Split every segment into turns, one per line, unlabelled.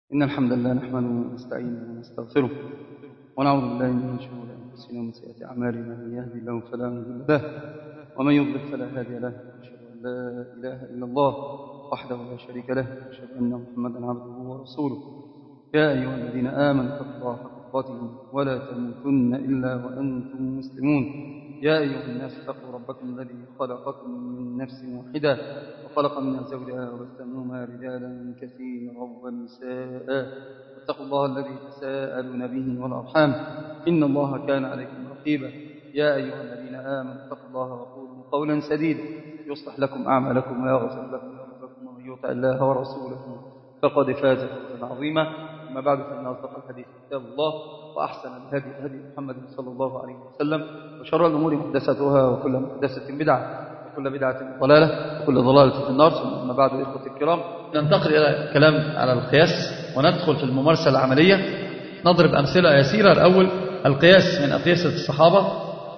إن الحمد لله نحمده ونستعينه ونستغفره ونعوذ بالله من شرور أنفسنا ومن سيئات أعمالنا، من يهدي الله فلا مضل له ومن يضلل فلا هادي له. أشهد أن لا إله إلا الله وحده لا شريك له، أشهد أن محمدا عبده ورسوله. يا أيها الذين آمنوا اتقوا الله حق تقاته ولا تموتن إلا وأنتم مسلمون. يا أيها الناس اتقوا ربكم الذي خلقكم من نفس واحدة وخلق منها زوجها وبث منهما رجالا كثيرا ونساء، واتقوا الله الذي تساءلون به والأرحام إن الله كان عليكم رقيبا. يا أيها الذين آمنوا اتقوا الله وقولوا قولا سديدا يصلح لكم أعمالكم ويغفر لكم ذنوبكم، ومن يطع الله ورسوله فقد فاز فوزا عظيما. أما بعد، فإن أصدق الحديث كتاب الله، وأحسن الهدي هدي محمد صلى الله عليه وسلم، وشر الأمور محدثاتها، وكل محدثة بدعة، وكل بدعة ضلالة، وكل ضلالة في النار. ثم أما بعد، إخوتي الكرام، ننتقل إلى الكلام على القياس وندخل في الممارسة العملية. نضرب أمثلة يسيرة. الأول القياس من أقيسة الصحابة،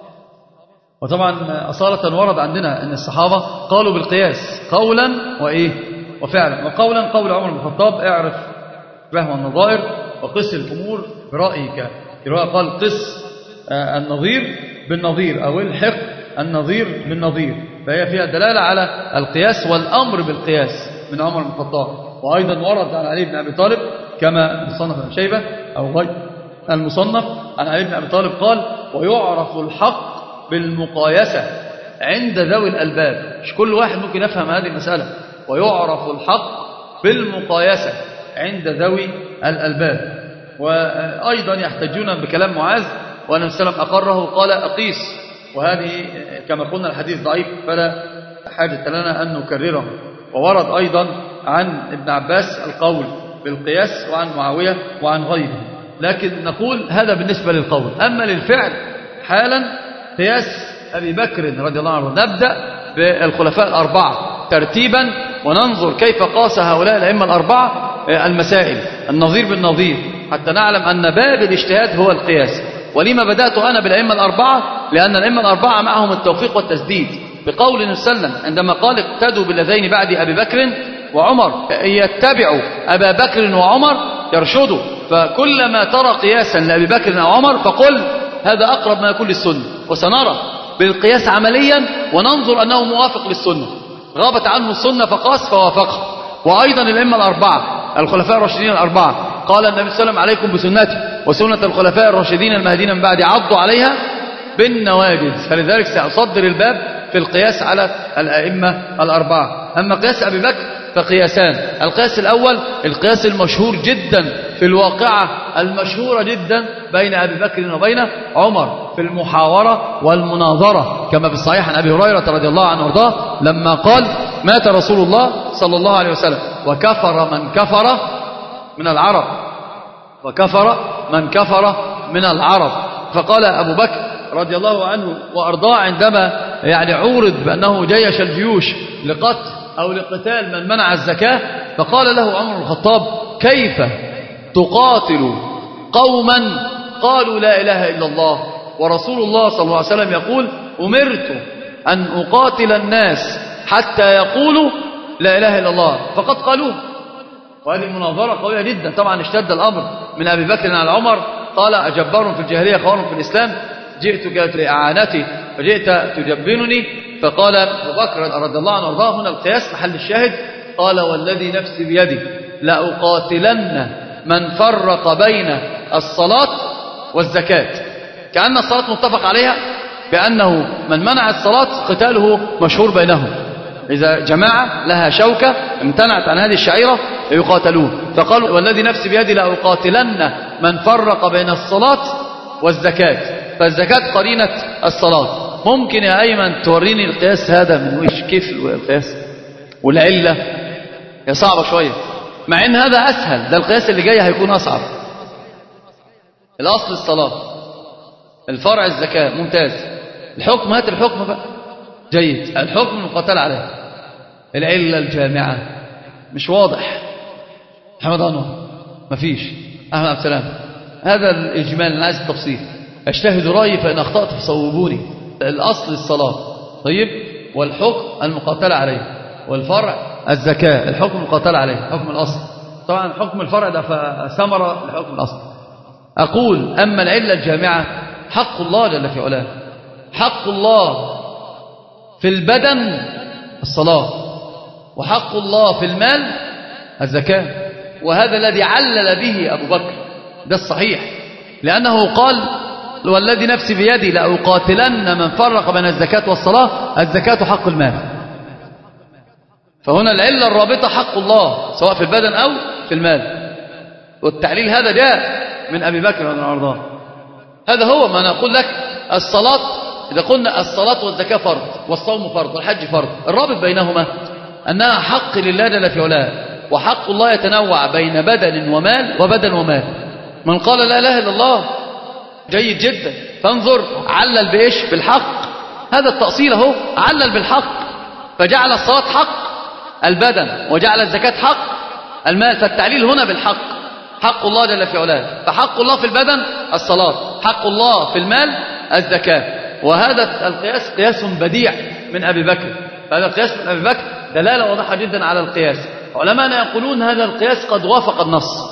وطبعا أصالة ورد عندنا أن الصحابة قالوا بالقياس قولا وفعلا. وقولا قول عمر بن الخطاب: اعرف فهم النظائر وقس الأمور برأيك. في رواية قال: قس النظير بالنظير، أو الحق النظير بالنظير. فهي فيها دلالة على القياس والأمر بالقياس من عمر بن الخطاب. وأيضا ورد عن علي بن أبي طالب كما مصنف ابن شيبة أو غير المصنف عن علي بن أبي طالب قال: ويعرف الحق بالمقايسة عند ذوي الألباب. مش كل واحد ممكن يفهم هذه المسألة. ويعرف الحق بالمقايسة عند ذوي الألباب. وأيضا يحتجون بكلام معاذ، وأن السلام أقره قال: أقيس. وهذه كما قلنا الحديث ضعيف، فلا حاجة لنا أن نكرره. وورد أيضا عن ابن عباس القول بالقياس، وعن معاوية وعن غيره. لكن نقول هذا بالنسبة للقول. أما للفعل حالا، قياس أبي بكر رضي الله عنه. نبدأ بالخلفاء الأربعة ترتيبا، وننظر كيف قاس هؤلاء الأئمة الأربعة المسائل النظير بالنظير، حتى نعلم أن باب الاجتهاد هو القياس. ولما بدأت أنا بالأئمة الأربعة؟ لأن الأئمة الأربعة معهم التوفيق والتسديد، بقول النبي صلى الله عليه وسلم عندما قال: اقتدوا بالذين بعد أبي بكر وعمر. يتبعوا أبا بكر وعمر يرشدوا. فكلما ترى قياسا لأبي بكر أو عمر فقل هذا أقرب ما يكون للسنة. وسنرى بالقياس عمليا وننظر أنه موافق للسنة. غابت عنه السنة فقاس فوافقه. وأيضا الأئمة الأربعة الخلفاء الراشدين الأربعة قال النبي صلى الله عليه وسلم: عليكم بسنتي وسنة الخلفاء الراشدين المهديين من بعد، عضوا عليها بالنواجذ. فلذلك سأصدر الباب في القياس على الأئمة الأربعة. أما قياس أبي بكر فقياسان. القياس الأول القياس المشهور جدا في الواقعة المشهورة جدا بين أبي بكر وبين عمر في المحاورة والمناظرة، كما في الصحيح عن أبي هريرة رضي الله عنه وارضاه لما قال: مات رسول الله صلى الله عليه وسلم وكفر من كفر من العرب، وكفر من كفر من العرب. فقال أبو بكر رضي الله عنه وأرضاه عندما عورض بأنه جيش الجيوش لقتل أو لقتال من منع الزكاة، فقال له عمر بن الخطاب: كيف تقاتل قوما قالوا لا إله إلا الله ورسول الله صلى الله عليه وسلم يقول: أمرت أن أقاتل الناس حتى يقولوا لا إله إلا الله فقد قالوه. وهذه المناظرة قوية جدا. طبعا اشتد الأمر من أبي بكر على عمر، قال: أجبار في الجاهلية خوار في الإسلام، جئتك لإعانتي فجئت تجبنني. فقال أبو بكر رضي الله عنه وارضاه، هنا القياس محل الشاهد، قال: والذي نفسي بيدي لأقاتلن من فرق بين الصلاة والزكاة. كأن الصلاة متفق عليها بأنه من منع الصلاة قتاله مشهور بينهم. إذا جماعة لها شوكة امتنعت عن هذه الشعيرة يقاتلون. فقالوا: والذي نفسي بيدي لأقاتلن من فرق بين الصلاة والزكاة. فالزكاة قرينة الصلاة. ممكن يا أيمن توريني القياس هذا من وش؟ كيف القياس والعلة؟ هي صعبة شوية، مع ان هذا أسهل. ده القياس اللي جاي هيكون أصعب. الأصل الصلاة، الفرع الزكاة، ممتاز. الحكم، هات الحكم بقى، جيد. الحكم المقاتل عليه. العلة الجامعة مش واضح. محمد أنور مفيش. أحمد عبد السلام. هذا الإجمال، أنا عايز التفصيل. أجتهد رأيي فإن أخطأت فصوبوني. الأصل الصلاة، طيب، والحكم المقاتل عليه، والفرع الزكاة، الحكم المقاتل عليه، حكم الأصل.
طبعا حكم الفرع ده فثمرة لحكم الأصل. أقول أما العلة الجامعة حق الله جل في علاه، حق الله في البدن الصلاة، وحق الله في المال الزكاة، وهذا الذي علل به أبو بكر، ده الصحيح، لأنه قال والذي نفسي بيدي لأقاتلن من فرق بين الزكاة والصلاة، الزكاة حق المال. فهنا العلة الرابطة حق الله سواء في البدن أو في المال، والتعليل هذا جاء من أبي بكر رضي الله عنه. هذا هو ما نقول لك الصلاة، إذا قلنا الصلاة والزكاة فرض والصوم فرض والحج فرض، الرابط بينهما أنها حق لله جل في علاه، وحق الله يتنوع بين بدن ومال وبدن ومال. من قال لا إله إلا الله جيد جدا، فانظر علل بإيش؟ بالحق. هذا التأصيل هو علل بالحق، فجعل الصلاة حق البدن وجعل الزكاة حق المال، فالتعليل هنا بالحق، حق الله جل في علاه. فحق الله في البدن الصلاة، حق الله في المال الزكاة. وهذا القياس قياس بديع من أبي بكر، فهذا القياس من أبي بكر دلالة واضحة جدا على القياس. علماءنا يقولون هذا القياس قد وافق النص.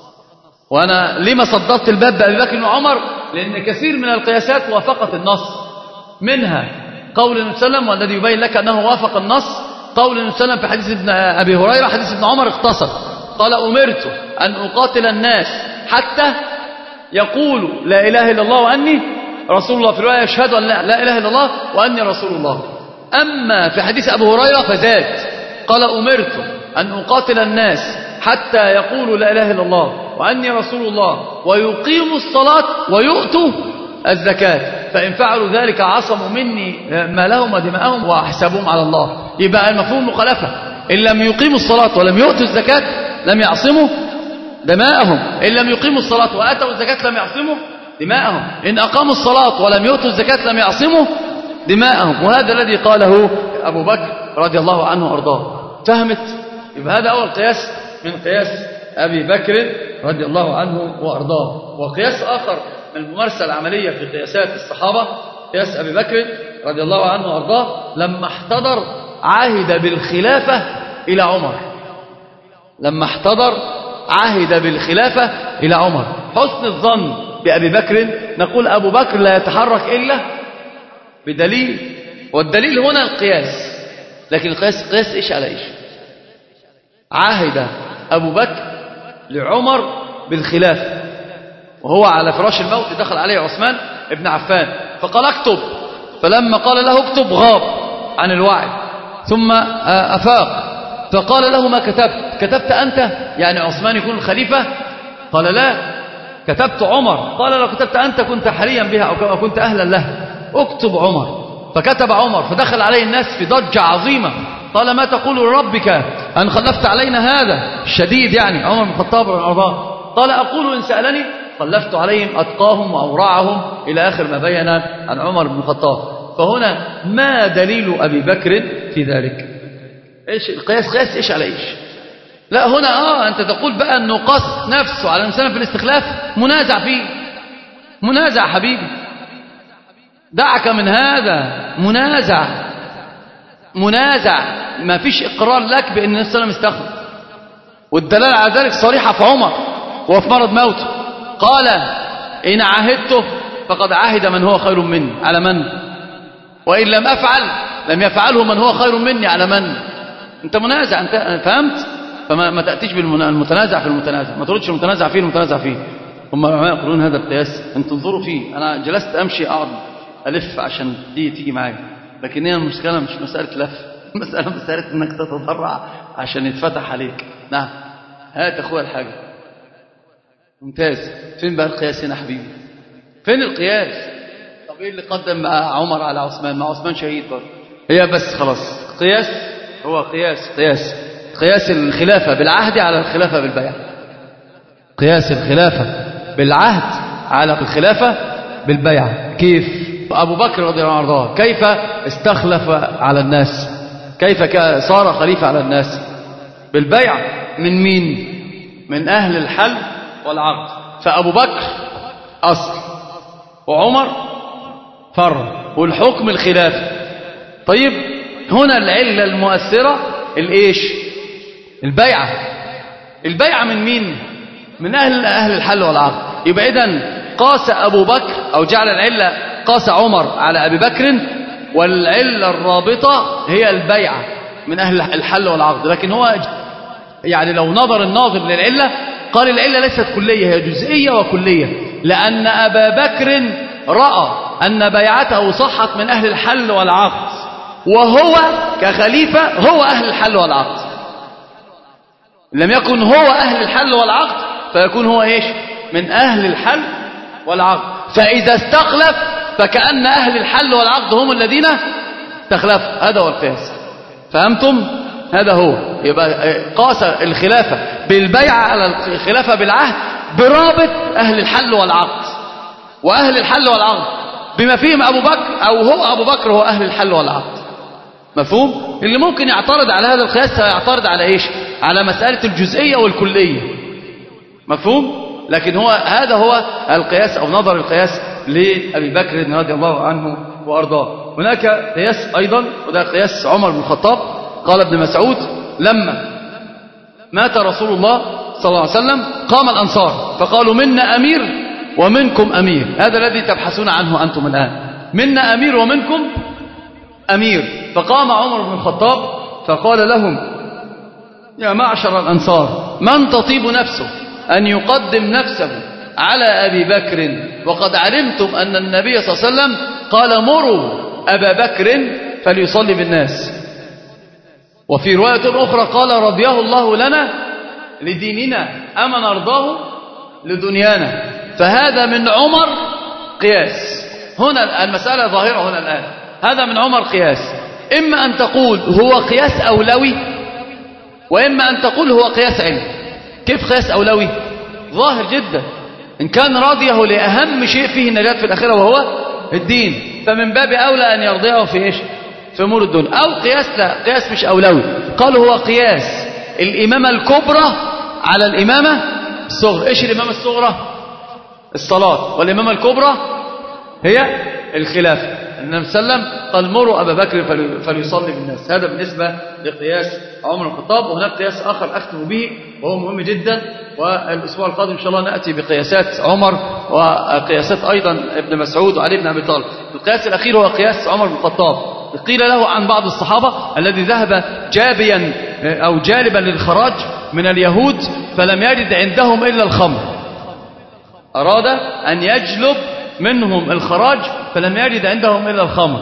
وأنا لما صدرت الباب بأبي بكر وعمر؟ لأن كثير من القياسات وافقت النص، منها قول النبي صلى الله عليه وسلم، والذي يبين لك أنه وافق النص قول النبي صلى الله عليه وسلم في حديث ابن أبي هريرة، حديث ابن عمر اختصر، قال أمرت أن أقاتل الناس حتى يقولوا لا إله إلا الله وأني رسول الله، في رواية يشهد أن لا إله إلا الله وأني رسول الله. أما في حديث أبو هريرة فزاد، قال أمرت أن أقاتل الناس حتى يقولوا لا إله إلا الله وأني رسول الله ويقيموا الصلاة ويؤتوا الزكاة، فإن فعلوا ذلك عصموا مني مالهم ودماءهم وأحسابهم على الله. يبقى المفهوم مخالفة، إن لم يقيموا الصلاة ولم يؤتوا الزكاة لم يعصموا دماءهم، إن لم يقيموا الصلاة وآتوا الزكاة لم يعصموا دماءهم، إن أقاموا الصلاة ولم يؤتوا الزكاة لم يعصموا دماءهم. وهذا الذي قاله أبو بكر رضي الله عنه وأرضاه. فهمت؟ يبقى هذا أول قياس من قياس أبي بكر رضي الله عنه وأرضاه. وقياس آخر من الممارسة العملية في قياسات الصحابة قياس أبي بكر رضي الله عنه وأرضاه لما احتضر عهد بالخلافة إلى عمر، لما احتضر عهد بالخلافة إلى عمر. حسن الظن بأبي بكر نقول أبو بكر لا يتحرك إلا بدليل، والدليل هنا القياس. لكن القياس قياس إيش على إيش؟ عهد أبو بكر لعمر بالخلافة وهو على فراش الموت، دخل عليه عثمان ابن عفان فقال اكتب، فلما قال له اكتب غاب عن الوعي، ثم أفاق فقال له ما كتبت؟ كتبت أنت؟ يعني عثمان يكون الخليفة؟ قال لا، كتبت عمر. قال لو كتبت أنت كنت حريا بها أو كنت أهلا لها، اكتب عمر. فكتب عمر، فدخل عليه الناس في ضجة عظيمة، قال ما تقول لربك أن خلفت علينا هذا الشديد، يعني عمر بن الخطاب رضي الله عنه. قال أقول إن سألني خلفت عليهم أتقاهم وأورعهم، إلى آخر ما بين عن عمر بن الخطاب. فهنا ما دليل أبي بكر في ذلك؟ إيش القياس؟ قياس إيش على إيش؟ لا هنا أنت تقول بقى أنه قص نفسه على الإنسان في الاستخلاف، منازع فيه، منازع حبيبي، دعك من هذا، منازع ما فيش إقرار لك بأن النبي صلى الله عليه وسلم استخلف، والدلالة على ذلك صريحة في عمر وهو في مرض موته، قال إن عاهدته فقد عاهد من هو خير مني على من، وإن لم أفعل لم يفعله من هو خير مني على من. أنت منازع، أنت فهمت؟ فما تأتيش بالمتنازع في المتنازع، ما تردش المتنازع فيه المتنازع فيه. هم العلماء يقولون هذا القياس أن تنظروا فيه. أنا جلست أمشي أقعد ألف عشان تيجي معايا، لكن هي المشكلة مش مسألة لف، مسألة أنك تتضرع عشان يتفتح عليك. نعم هات أخويا الحاجة، ممتاز. فين بقى القياس هنا حبيبي؟ فين القياس؟ طب إيه اللي قدم مع عمر على عثمان؟ مع عثمان شهيد برضه. هي بس خلاص قياس، هو قياس الخلافة بالعهد على الخلافة بالبيع، قياس الخلافة بالعهد على الخلافة بالبيع. كيف؟ أبو بكر رضي الله عنه كيف استخلف على الناس؟ كيف صار خليفة على الناس؟ بالبيع. من مين؟ من أهل الحل والعقد. فأبو بكر أصل وعمر فرع، والحكم الخلافة. طيب هنا العلة المؤثرة الإيش؟ البيعة. البيعة من مين؟ من أهل الحل والعقد. يبقى إذن قاس أبو بكر أو جعل العلة، قاس عمر على أبي بكر، والعلة الرابطة هي البيعة من أهل الحل والعقد. لكن هو يعني لو نظر الناظر للعلة قال العلة ليست كلية، هي جزئية وكلية، لأن أبا بكر رأى أن بيعته صحت من أهل الحل والعقد، وهو كخليفة هو أهل الحل والعقد. لم يكن هو أهل الحل والعقد فيكون هو إيش؟ من أهل الحل والعقد. فإذا استخلف فكأن أهل الحل والعقد هم الذين استخلفوا. هذا هو القياس. فهمتم؟ هذا هو. يبقى قاس الخلافة بالبيعة على الخلافة بالعهد برابط أهل الحل والعقد، وأهل الحل والعقد بما فيهم أبو بكر، أو هو أبو بكر هو أهل الحل والعقد. مفهوم؟ اللي ممكن يعترض على هذا القياس يعترض على إيش؟ على مسألة الجزئية والكلية. مفهوم؟ لكن هذا هو القياس أو نظر القياس لأبي بكر رضي الله عنه وأرضاه. هناك قياس أيضا، وده قياس عمر بن الخطاب. قال ابن مسعود لما مات رسول الله صلى الله عليه وسلم قام الأنصار فقالوا منا أمير ومنكم أمير. هذا الذي تبحثون عنه أنتم الآن، منا أمير ومنكم أمير. فقام عمر بن الخطاب فقال لهم يا معشر الأنصار، من تطيب نفسه أن يقدم نفسه على أبي بكر وقد علمتم أن النبي صلى الله عليه وسلم قال مروا أبا بكر فليصلي بالناس. وفي رواية أخرى قال رضيه الله لنا لديننا أما نرضاه لدنيانا. فهذا من عمر قياس. هنا المسألة ظاهرة هنا الآن. هذا من عمر قياس. إما أن تقول هو قياس أولوي، وإما أن تقول هو قياس علم. كيف قياس أولوي؟ ظاهر جدا. إن كان راضيه لأهم شيء فيه النجاة في الآخرة وهو الدين، فمن باب أولى أن يرضيه في إيش؟ في أمور الدنيا. أو قياس لا، قياس مش أولوي. قالوا هو قياس الإمامة الكبرى على الإمامة الصغرى. إيش الإمامة الصغرى؟ الصلاة. والإمامة الكبرى هي الخلافة. النبي صلى الله عليه وسلم قال مروا أبا بكر فليصلي بالناس. هذا بالنسبة لقياس عمر بن الخطاب. وهناك قياس آخر أختم به وهو مهم جدا، والأسبوع القادم إن شاء الله نأتي بقياسات عمر وقياسات أيضا ابن مسعود وعلي بن أبي طالب. القياس الأخير هو قياس عمر بن الخطاب. قيل له عن بعض الصحابة الذي ذهب جابيا أو جالبا للخراج من اليهود فلم يجد عندهم إلا الخمر، أراد أن يجلب منهم الخراج فلم يجد عندهم إلا الخمر،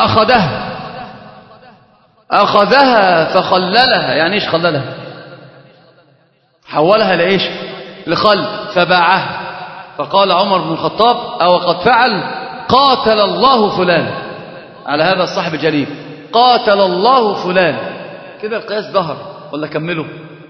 أخذها فخللها. يعني إيش خللها؟ حولها لإيش؟ لخل، فباعها. فقال عمر بن الخطاب أو قد فعل قاتل الله فلان، على هذا الصاحب الجليل، قاتل الله فلان. كده القياس ظهر ولا كمله؟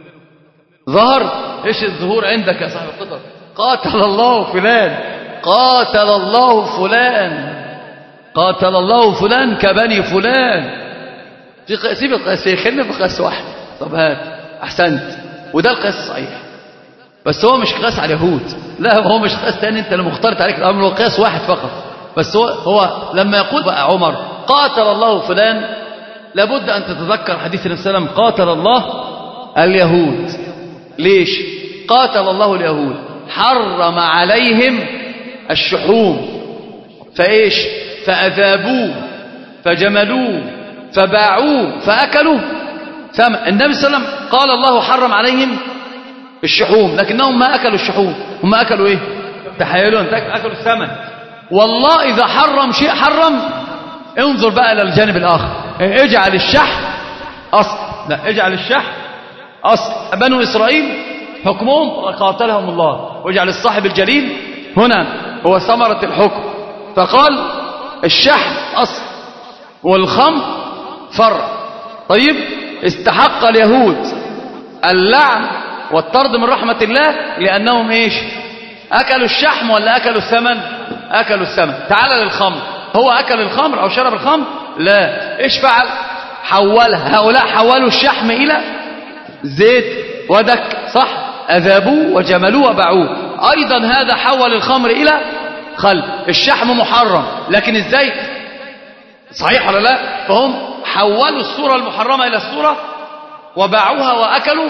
ظهر. إيش الظهور عندك يا صاحب القطر؟ قاتل الله فلان، قاتل الله فلان، قاتل الله فلان كبني فلان. سيب القياس، خلينا في قياس واحد. طب هات، أحسنت. وده القياس الصحيح، بس هو مش قياس على اليهود، لا هو مش قياس تاني انت اللي مختلط عليك الامر، هو قياس واحد فقط. بس هو لما يقول بقى عمر قاتل الله فلان لابد ان تتذكر حديث النبي صلى الله عليه وسلم قاتل الله اليهود. ليش قاتل الله اليهود؟ حرم عليهم الشحوم، فايش؟ فاذابوه فجملوه فباعوه فاكلوا ثمن. النبي صلى الله عليه وسلم قال الله حرم عليهم الشحوم، لكنهم ما أكلوا الشحوم، هم أكلوا إيه؟ تحيلون، أكلوا الثمن. والله إذا حرم شيء حرم. انظر بقى إلى الجانب الآخر، اجعل الشح أصل، لا اجعل الشح أصل. بنو إسرائيل حكمهم قاتلهم الله، واجعل الصاحب الجليل هنا هو ثمرة الحكم. فقال الشح أصل والخمر فرع. طيب استحق اليهود اللعن والطرد من رحمة الله لأنهم إيش؟ أكلوا الشحم ولا أكلوا الثمن؟ أكلوا الثمن. تعال للخمر، هو أكل الخمر أو شرب الخمر؟ لا. إيش فعل؟ حولها. هؤلاء حولوا الشحم إلى زيت ودك، صح؟ أذابوه وجملوه وباعوه. أيضا هذا حول الخمر إلى خل. الشحم محرم، لكن إزاي؟ صحيح ولا لا؟ فهم حولوا الصورة المحرمة إلى الصورة وباعوها وأكلوا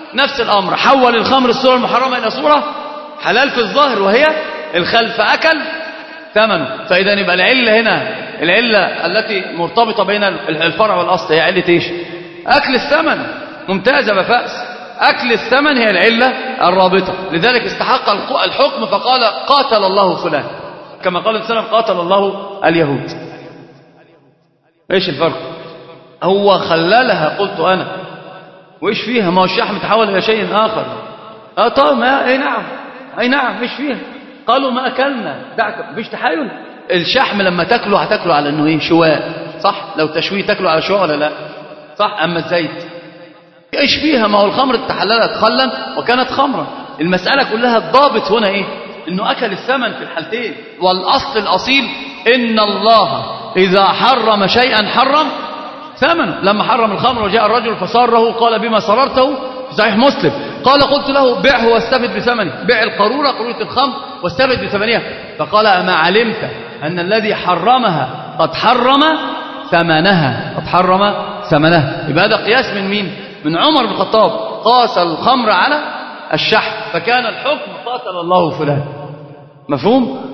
نفس الأمر، حول الخمر الصورة المحرمة إلى صورة حلال في الظاهر وهي الخل، فأكل ثمنه. فإذا يبقى العلة هنا، العلة التي مرتبطة بين الفرع والأصل هي علة إيش؟ أكل الثمن. ممتازة بفأس، أكل الثمن هي العلة الرابطة. لذلك استحق الحكم فقال قاتل الله فلان، كما قال السلام قاتل الله اليهود. إيش الفرق؟ هو خللها قلت أنا، وإيش فيها؟ ما هو الشحم تحول إلى شيء آخر. طيب أي نعم، أي نعم، إيش فيها؟ قالوا ما أكلنا، دعك مفيش تحايل. الشحم لما تاكله هتاكله على إنه إيه؟ شواء، صح؟ لو تشويه تاكله على شواء ولا لا؟ صح؟ أما الزيت إيش فيها؟ ما هو الخمر تحللت خلا وكانت خمرا. المسألة كلها الضابط هنا إيه؟ إنه أكل الثمن في الحالتين. والأصل الأصيل إن الله إذا حرم شيئا حرم ثمنه. لما حرم الخمر وجاء الرجل فساره قال بما سررته في صحيح مسلم، قال قلت له بيعه واستفد بثمنه، بيع القارورة، قارورة الخمر، واستفد بثمنها. فقال أما علمت أن الذي حرمها قد حرم ثمنها، قد حرم ثمنها. يبقى هذا قياس من مين؟ من عمر بن الخطاب، قاس الخمر على الشحم، فكان الحكم قاتل الله فلان. مفهوم؟